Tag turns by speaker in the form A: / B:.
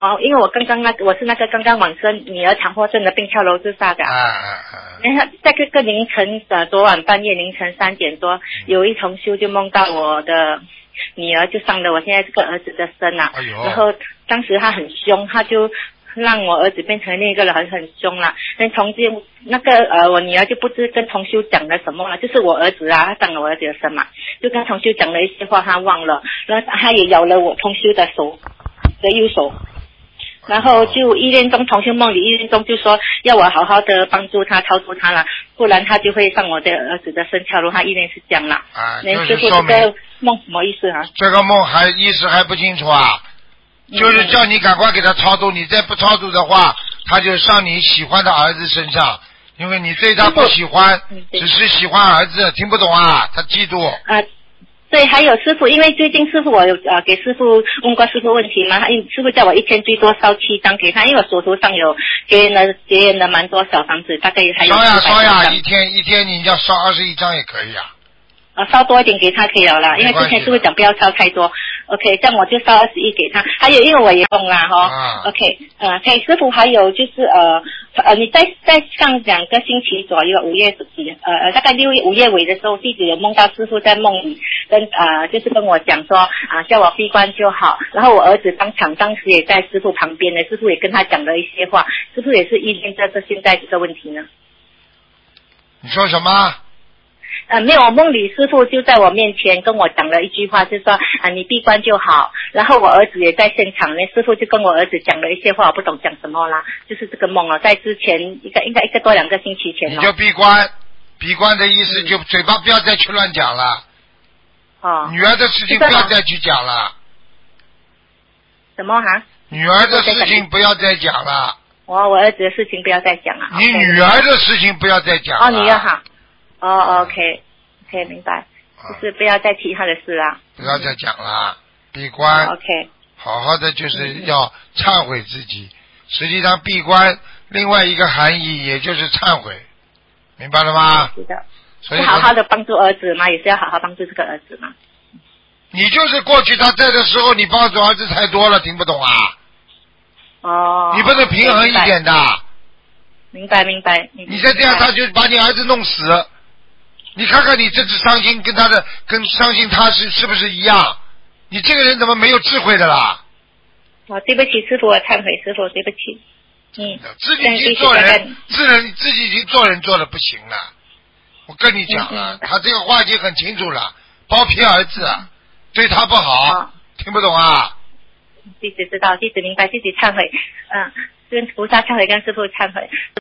A: 哦，因为我是那个刚刚往生女儿强迫症的病跳楼自杀的。然后在这个凌晨昨晚半夜凌晨3点多，有一同修就梦到我的女儿就上了我现在这个儿子的身啊。然后当时他很凶，他就让我儿子变成另一个人很凶了。那个我女儿就不知跟同修讲了什么了，就是我儿子啊，他上了我儿子的身嘛，就跟同修讲了一些话，他忘了，然后他也咬了我同修的右手。然后就意念中，同修梦里意念中就说要我好好的帮助他超度他了，不然他就会上我的儿子的身跳楼，他意念是这样了。
B: 就是说明
A: 这个梦什么意思啊？
B: 这个梦意识还不清楚啊，就是叫你赶快给他超度，你再不超度的话，他就上你喜欢的儿子身上，因为你对他不喜欢，只是喜欢儿子，听不懂啊，他嫉妒。
A: 对，还有师傅，因为最近师傅我有给师傅问过师傅问题嘛，师傅叫我一天最多烧7张给他，因为我手头上有结缘了蛮多小房子，大概还有
B: 烧呀，一天你要烧21张也可以啊。
A: 烧多一点给他可以了啦，因为之前师傅讲不要烧太多。OK， 这样我就烧21给他。还有因为我也动啦OK， 师傅还有就是你在上2个星期左右5月底大概5月尾的时候，弟子有梦到师傅在梦里就是跟我讲说叫我闭关就好。然后我儿子当时也在师傅旁边呢，师傅也跟他讲了一些话，师傅也是意念这现在这个问题呢。
B: 你说什么？
A: 没有，我梦里师傅就在我面前跟我讲了一句话，就是说你闭关就好。然后我儿子也在现场呢，师傅就跟我儿子讲了一些话，我不懂讲什么啦，就是这个梦在之前应该1个多2个星期前
B: 你就闭关的意思就嘴巴不要再去乱讲了。女儿的事情不要再去讲了。
A: 什么哈？
B: 女儿的事情不要再讲了。
A: 我儿子的事情不要再讲了。
B: 你女儿的事情不要再讲了。
A: 女儿哈。OK， 明白，就是不要再提他的事啦。
B: 不要再讲了，闭关。
A: OK，
B: 好好的就是要忏悔自己。实际上闭关另外一个含义也就是忏悔，明白了吗？
A: 是的。
B: 所以
A: 好好的帮助儿子嘛，也是要好好帮助这个儿子嘛。
B: 你就是过去他在的时候，你帮助儿子太多了，听不懂啊？你不能平衡一点的。
A: 明白。
B: 你再这样，他就把你儿子弄死。你看看你这次伤心跟伤心他是不是一样？你这个人怎么没有智慧的啦？
A: 对不起师傅，我忏悔师傅，对不起。
B: 自己已经做人，自己已经做人做的不行了。我跟你讲了，他这个话已经很清楚了，包庇儿子，对他不好，听不懂啊？
A: 弟子知道，弟子明白，弟子忏悔，跟菩萨忏悔，跟师父忏悔。